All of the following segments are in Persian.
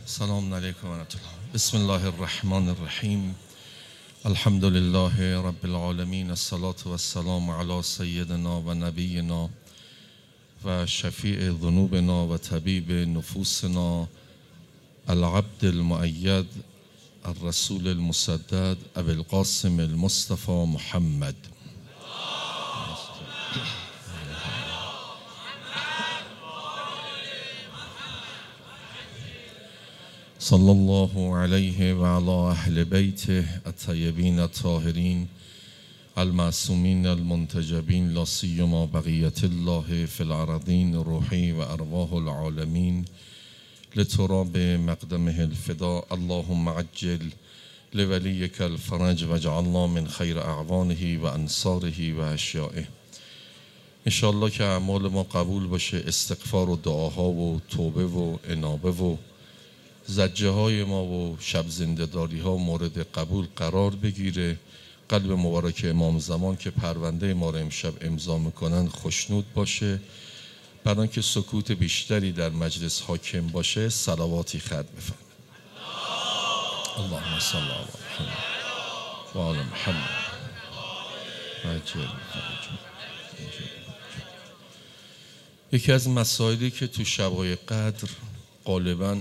السلام علیکم و رحمت الله. بسم الله الرحمن الرحیم. الحمد لله رب العالمین. الصلاة و السلام علی سیدنا و نبینا و شفیع ذنوبنا و طبیب نفوسنا العبد المؤید الرسول المسدد ابی القاسم المصطفى محمد. صلی الله علیه و علی اهل بیته الطیبین الطاهرین المعصومین المنتجبین لا سیما بقیة الله فی الارضین روحی و ارواح العالمین لتراب مقدمه الفداء. اللهم عجل لولیک الفرج واجعلنا من خیر اعوانه و انصاره و اشیائه. انشاءالله که اعمال ما قبول باشه، استغفار و دعاها و توبه و انابه و زجه های ما و شب زنده‌داری ها مورد قبول قرار بگیره. قلب مبارک امام زمان که پرونده ما را امشب امضا میکنن خوشنود باشه. برای آنکه سکوت بیشتری در مجلس حاکم باشه صلواتی ختم بفرمایید. اللهم صل علی محمد و آل محمد. یکی از مسائلی که تو شب‌های قدر غالباً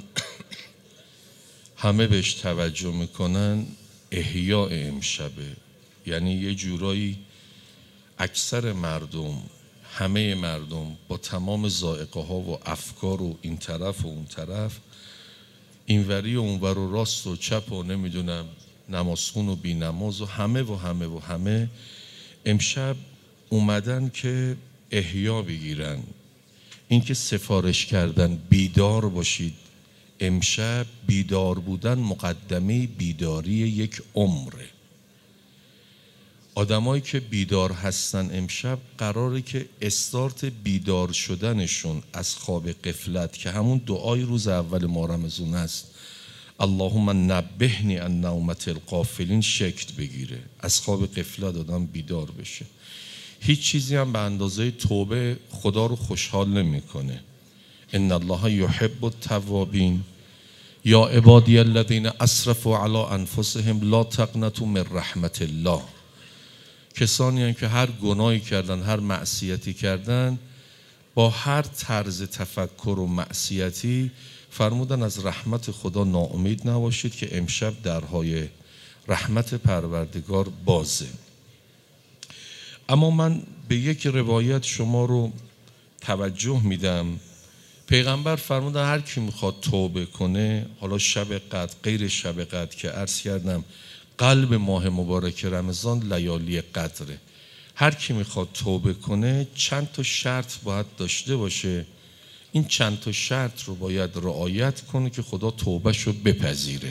همه بهش توجه میکنن احیاء امشبه. یعنی یه جورایی اکثر مردم، همه مردم با تمام ذائقه ها و افکار و این طرف و اون طرف، اینوری و اونور و راست و چپ و نمیدونم نمازخون و بی نماز و همه امشب اومدن که احیا بگیرن. این که سفارش کردن بیدار باشید. امشب بیدار بودن مقدمه بیداری یک عمره. آدمایی که بیدار هستن امشب قراره که استارت بیدار شدنشون از خواب غفلت که همون دعای روز اول ماه رمضان است، اللهم نبهنی عن نومة الغافلین، شکل بگیره. از خواب غفلت آدم بیدار بشه. هیچ چیزی هم به اندازه توبه خدا رو خوشحال نمیکنه. ان الله یحب التوابین یا عبادی الذین اسرفوا علی انفسهم لا تقنطوا من رحمت الله. کسانی هستند که هر گناهی کردن، هر معصیتی کردن، با هر طرز تفکر و معصیتی فرمودن از رحمت خدا ناامید نباشید که امشب درهای رحمت پروردگار بازه. اما من به یک روایت شما رو توجه میدم. پیغمبر فرمودن هر کی میخواد توبه کنه، حالا شب قدر غیر شب قدر که عرض کردم قلب ماه مبارک رمضان لیالی قدره، هر کی میخواد توبه کنه چند تا شرط باید داشته باشه. این چند تا شرط رو باید رعایت کنه که خدا توبهشو بپذیره.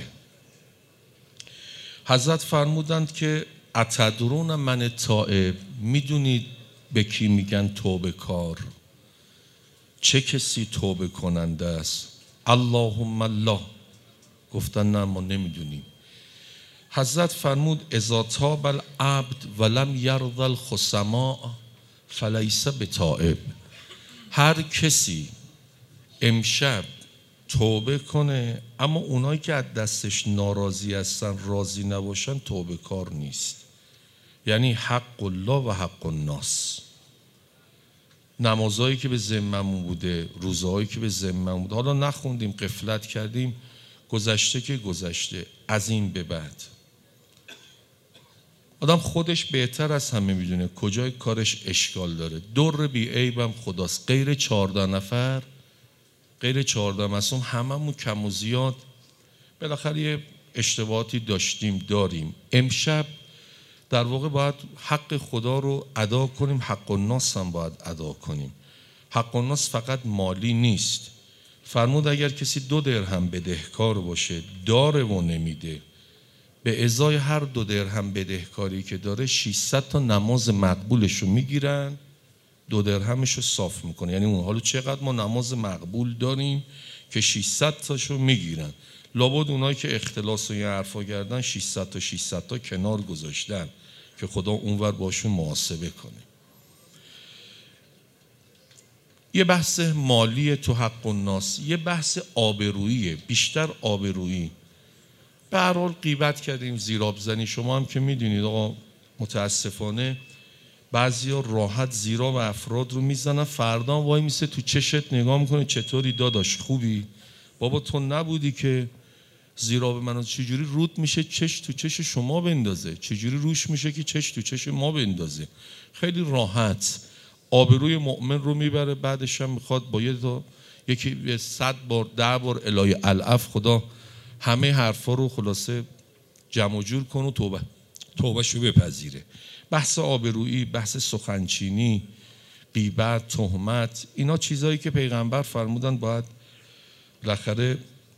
حضرت فرمودند که اتدرون من تائب، میدونید به کی میگن توبه کار؟ چه کسی توبه کننده است؟ اللهم الله. گفتن نه ما نمیدونیم. حضرت فرمود اذا تاب العبد ولم یرض الخصماء فلیس بتائب. هر کسی امشب توبه کنه اما اونایی که از دستش ناراضی هستن، راضی نباشن، توبه کار نیست. یعنی حق الله و حق الناس. نمازهایی که به ذممون بوده، روزهایی که به ذممون بوده، حالا نخوندیم، غفلت کردیم، گذشته که گذشته. از این به بعد آدم خودش بهتر از همه میدونه کجای کارش اشکال داره. در بی عیبم خداست. غیر 14 نفر، غیر 14 معصوم، هممون کم و زیاد بالاخره یه اشتباهاتی داریم. امشب در واقع باید حق خدا رو ادا کنیم، حق الناس هم باید ادا کنیم. حق الناس فقط مالی نیست. فرمود اگر کسی 2 درهم بدهکار باشه، داره و نمیده، به ازای هر 2 درهم بدهکاری که داره 600 تا نماز مقبولش رو میگیرن، 2 درهمش رو صاف میکنه. یعنی اون حالا چقدر ما نماز مقبول داریم که 600 تاشو میگیرن. لابد اونایی که اختلاس و این حرفا کردن 600 تا کنار گذاشتن که خدا اونور باشون محاسبه کنه. یه بحث مالی تو حق الناس، یه بحث آبروییه، بیشتر آبرویی. به هر حال غیبت کردیم، زیراب زنی. شما هم که میدونید آقا، متاسفانه بعضیا راحت زیراب افراد رو میزنن، فردا وای میسه تو چشت نگاه میکنه چطوری داداش خوبی؟ بابا تو نبودی که زیراب منو چجوری رود میشه چش تو چش شما بندازه، چجوری روش میشه که چش تو چش ما بندازه. خیلی راحت آبروی مؤمن رو میبره، بعدش هم میخواد با یکی 100 بار 10 بار الهی العف خدا همه حرفا رو خلاصه جمع جور کن و توبهشو بپذیره. بحث آبرویی، بحث سخنچینی، غیبت، تهمت، اینا چیزایی که پیغمبر فرمودن باید بالاخره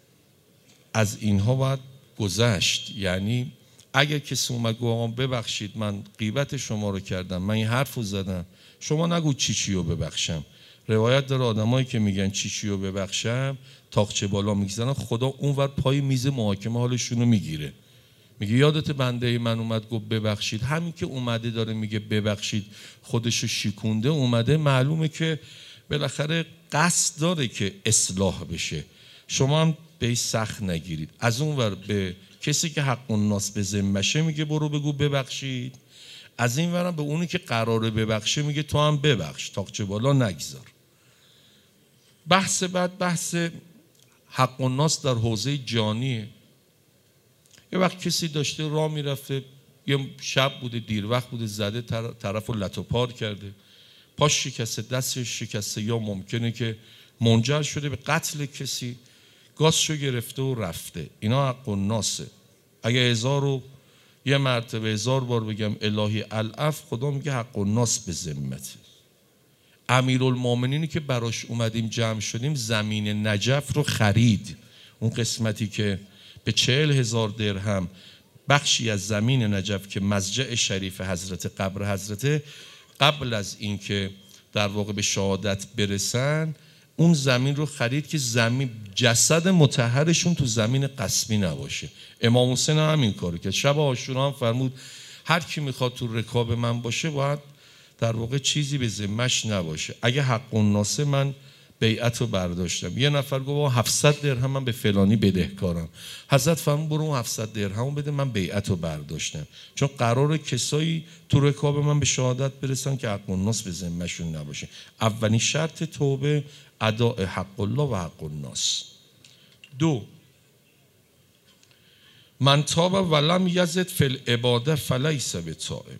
از اینها باید گذشت. یعنی اگر کسی اومد گفت آقا ببخشید من غیبت شما رو کردم، من این حرف رو زدم، شما نگو چی رو ببخشم. روایت داره آدمایی که میگن چی رو ببخشم تاقچه بالا میگذارن، خدا اونور پای میز محاکمه حالشون رو میگیره. میگه یادت بنده من اومد گفت ببخشید، همین که اومده داره میگه ببخشید خودشو شیکونده اومده، معلومه که بالاخره قصد داره که اصلاح بشه. شما هم به سخت نگیرید. از اونور به کسی که حق الناس به ذمشه میگه برو بگو ببخشید، از این ورم به اونی که قراره ببخشه میگه تو هم ببخش، تاقچه بالا نگذار. بحث بعد بحث حق الناس در حوزه جانیه. یه وقت کسی داشته راه میرفته، یه شب بوده دیر وقت بوده، زده طرف رو لت و پار کرده، پاش شکسته، دستش شکسته، یا ممکنه که منجر شده به قتل کسی، گازشو گرفته و رفته. اینا حق الناسه. اگه 1001 مرتبه 1000 بار بگم الهی العف، خدا میگه حق الناس به ذمته. امیرالمومنینی که براش اومدیم جمع شدیم زمین نجف رو خرید، اون قسمتی که به 40,000 درهم بخشی از زمین نجف که مضجع شریف حضرت قبر حضرت، قبل از اینکه در واقع به شهادت برسن اون زمین رو خرید که زمین جسد مطهرشون تو زمین قسمی نباشه. امام حسین همین کارو کرد. شب عاشورا هم فرمود هر کی میخواد تو رکاب من باشه باید در واقع چیزی به ذمش نباشه. اگه حق الناس من بیعت رو برداشتم، یه نفر گفت 700 درهم من به فلانی بدهکارم، حضرت فرمود برو 700 درهم بده، من بیعت رو برداشتم، چون قرار کسایی تو رکاب من به شهادت برسن که حق الناس به ذمهشون نباشه. اولین شرط توبه اداء حق الله و حق الناس. 2 من تاب ولم یزد فی العباده فلیس بتائب.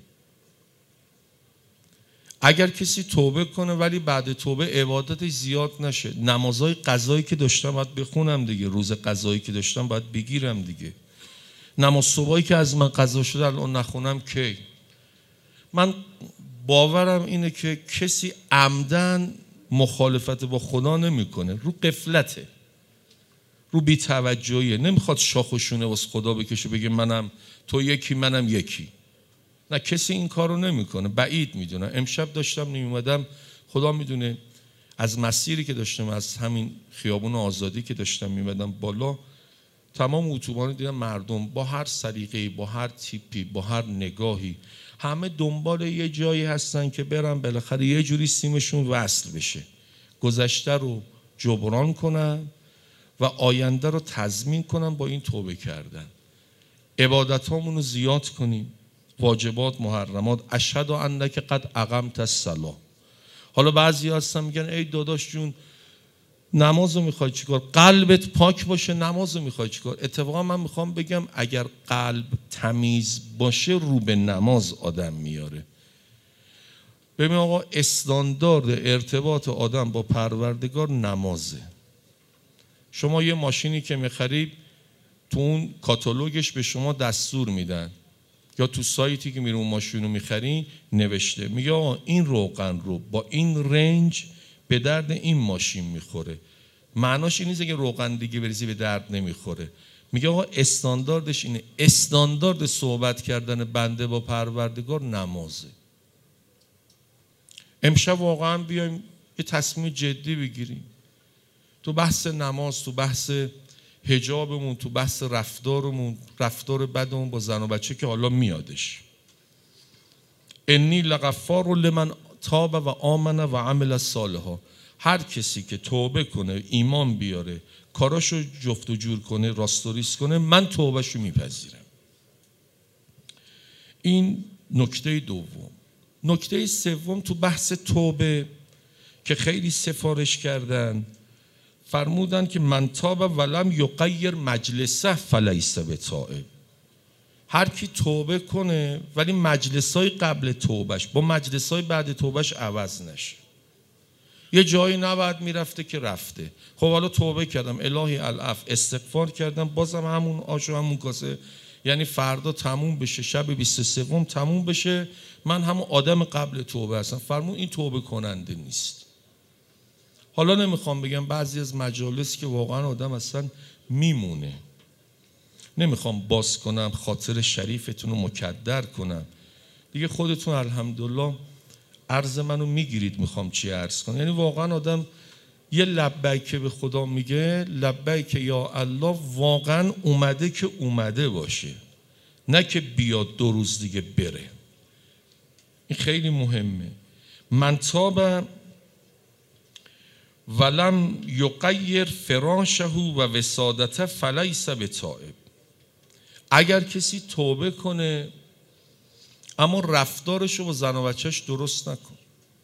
اگر کسی توبه کنه ولی بعد توبه عبادتش زیاد نشه، نمازهای قضایی که داشتم باید بخونم دیگه، روز قضایی که داشتم باید بگیرم دیگه، نماز صبحایی که از من قضا شده الان نخونم کی؟ من باورم اینه که کسی عمدن مخالفت با خدا نمیکنه، رو غفلته، رو بی‌توجهیه، نمیخواد شاخ و شونه واسه خدا بکشه بگه منم تو یکی منم یکی. نه، کسی این کارو نمیکنه، بعید میدونم. امشب داشتم میومدم، خدا میدونه از مسیری که داشتم، از همین خیابون آزادی که داشتم میومدم بالا، تمام اتوبان دیدم مردم با هر سلیقه‌ای، با هر تیپی، با هر نگاهی، همه دنبال یه جایی هستن که برن بالاخره یه جوری سیمشون وصل بشه، گذشته رو جبران کنن و آینده رو تضمین کنن با این توبه کردن. عبادت هامون رو زیاد کنیم، واجبات، محرمات. اشهد انک قد اقمت الصلاه. حالا بعضی هستن میگن ای داداش جون نمازو میخوای چیکار؟ قلبت پاک باشه نمازو میخوای چیکار؟ اتفاقا من میخوام بگم اگر قلب تمیز باشه رو به نماز آدم میاره. ببین آقا، استاندارد ارتباط آدم با پروردگار نمازه. شما یه ماشینی که میخرید تو اون کاتالوگش به شما دستور میدن، یا تو سایتی که میره اون ماشین رو میخرین نوشته، میگه آقا این روغن رو با این رنج به درد این ماشین میخوره. معناش این نیست که روغن دیگه بریزی به درد نمیخوره. میگه آقا استانداردش اینه. استاندارد صحبت کردن بنده با پروردگار نمازه. امشب واقعا بیایم یه تصمیم جدی بگیریم تو بحث نماز، تو بحث حجابمون، تو بحث رفتارمون، رفتار بدمون با زن و بچه که حالا میادش. انی لغفار لمن تاب و آمن و عمل صالحا. هر کسی که توبه کنه، ایمان بیاره، کاراشو جفت و جور کنه، راست و ریز کنه، من توبهشو میپذیرم. این نکته دوم. نکته سوم تو بحث توبه که خیلی سفارش کردن، فرمودن که من تاب ولم یغیر مجلسه فلیس بتائب. هر کی توبه کنه ولی مجلسای قبل توبهش با مجلسای بعد توبهش عوض نشه. یه جایی نباید میرفته که رفته. خب حالا توبه کردم، الهی العفو، استغفار کردم، بازم همون آش و همون کاسه، یعنی فردا تموم بشه، شب 23 تموم بشه، من همون آدم قبل توبه هستم. فرمون این توبه کننده نیست. حالا نمیخوام بگم بعضی از مجالس که واقعا آدم اصلا میمونه، نمیخوام باز کنم، خاطر شریفتون رو مکدر کنم دیگه. خودتون الحمدلله عرض منو میگیرید میخوام چی عرض کنم. یعنی واقعا آدم یه لبیک به خدا میگه، لبیک یا الله، واقعا اومده که اومده باشه، نه که بیاد 2 روز دیگه بره. این خیلی مهمه. من تاب ولم یغیر فراشه و وسادته فلیس بتائب. اگر کسی توبه کنه اما رفتارشو با زن و بچهش درست نکنه،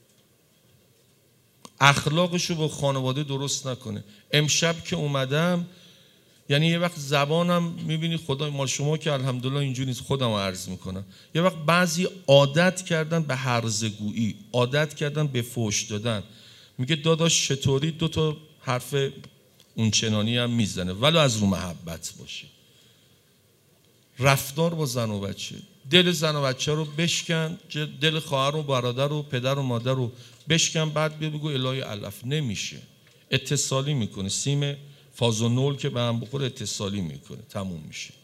اخلاقشو با خانواده درست نکنه. امشب که اومدم، یعنی یه وقت زبانم میبینی، خدا مال شما که الحمدلله اینجوری نیست، خودم عرض میکنم، یه وقت بعضی عادت کردن به هرزگویی، عادت کردن به فحش دادن. میگه داداش چطوری، 2 تا حرف اونچنانی هم میزنه ولو از رو محبت باشه. رفتار با زن و بچه، دل زن و بچه رو بشکن، دل خواهر و برادر و پدر و مادر رو بشکن، بعد بگو الهی العفو. نمیشه. اتصالی میکنه، سیم فاز و نول که به هم بخوره اتصالی میکنه، تموم میشه.